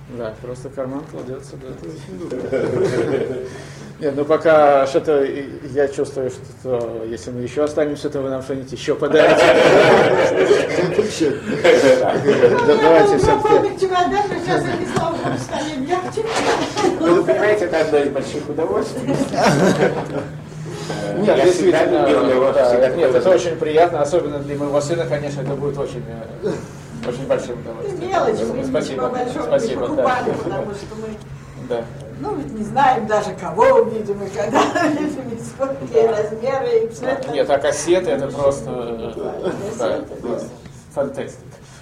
Да, просто карман кладется, да. Нет, ну пока что-то я чувствую, что если мы еще останемся, то вы нам что-нибудь еще подарите. Давайте все-таки. Вы понимаете, это одно из больших удовольствий. Нет, действительно, нет, это очень приятно, особенно для моего сына, конечно, это будет очень большим удовольствием. Мелочь, Спасибо, спасибо, покупали, потому что мы, да. ну, ведь не знаем даже, кого увидим и когда увидим, и сколько, и размеры, и все это. Нет, а кассеты это просто фантастика.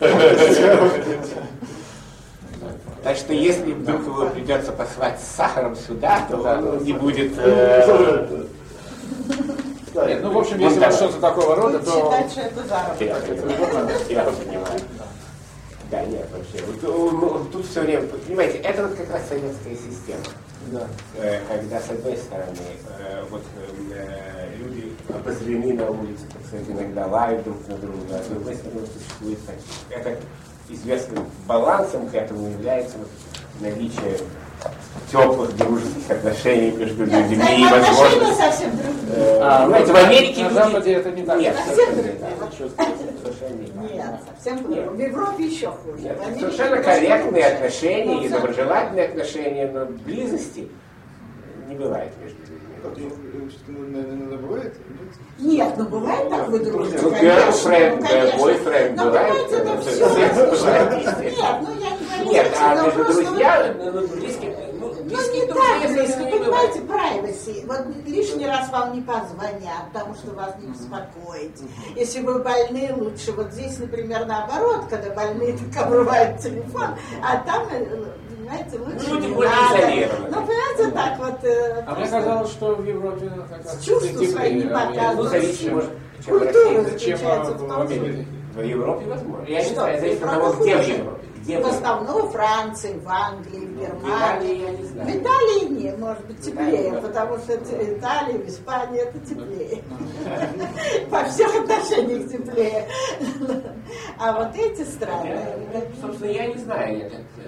Так что если вдруг его придется послать с сахаром сюда, то он не будет... Нет, ну, в общем, если у вас что-то такого рода, то... Считать, что это заработок. Я понимаю. Да, нет, вообще. Тут все время, понимаете, это вот как раз советская система. Да. Когда, с одной стороны, люди обозлены на улице, так сказать, иногда лают друг на друга, а с другой стороны, существует это известным балансом к этому является наличие теплых дружеских отношений между людьми. Нет, отношения совсем другие. Знаете, в Америке на Западе это не так. Нет, совсем другие. Нет, совсем другие. В Европе еще хуже. Нет, совершенно корректные отношения и доброжелательные отношения, но близости не бывает между людьми. Иногда бывает? Нет, ну бывает так, вы дружите, Ну, girlfriend, boyfriend, но бывает. понимаете, это все. Нет, ну я не говорю. Нет, а между просто друзьями, близких, ну не так, вы понимаете, privacy. Вот лишний раз вам не позвонят, потому что вас не беспокоить. Если вы больны, лучше. Вот здесь, например, наоборот, когда больные так обрывают телефон, а там, понимаете, лучше люди не более надо. изолированы. Ну, понимаете, так вот. А мне казалось, что в Европе чувства свои не показывают. Ну, зависит, может, чем в Культура России, чем заключается в в том, Америке. в Европе, возможно. Я не что знаю, зависит от Европа того, где в хуже. Европе. Где В основном во Франции, в Англии, в В Германии. Италии я не В знаю. Италии нет, может быть, теплее, Италия, да. потому что в Италии, в Испании это теплее. По всех отношениях теплее. А вот эти страны... Собственно, я не знаю.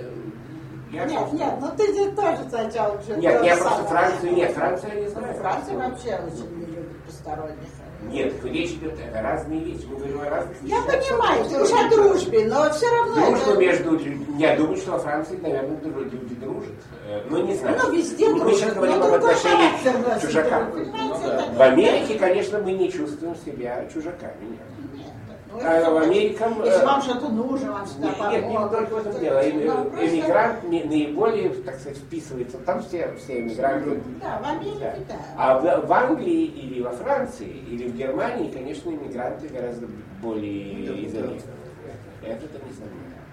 Нет, ну ты здесь тоже сначала уже... Нет, я просто Францию я не знаю. Франция вообще очень не любит посторонних. Нет, речь идет о разные вещи. Мы говорим о разных Я вещах. понимаю, ты уж о дружбе, но все равно... Дружба это- между людьми. Я думаю, что во Франции, наверное, люди дружат. Но не знаю. Ну, везде Мы сейчас дружат, говорим но об другой отношениях характер к носит, чужакам. понимаете, это- В Америке, конечно, мы не чувствуем себя чужаками. Нет. Ну, А в Америке... Если вам что-то нужно, вам всегда Нет, не помогут. только в этом дело. Ну, просто- Эмигрант наиболее, так сказать, вписывается. Там все эмигранты. Да, в Америке, да. А в Англии или во Франции, или в Германии, конечно, иммигранты гораздо более изолированы. Это-то не сомневаюсь.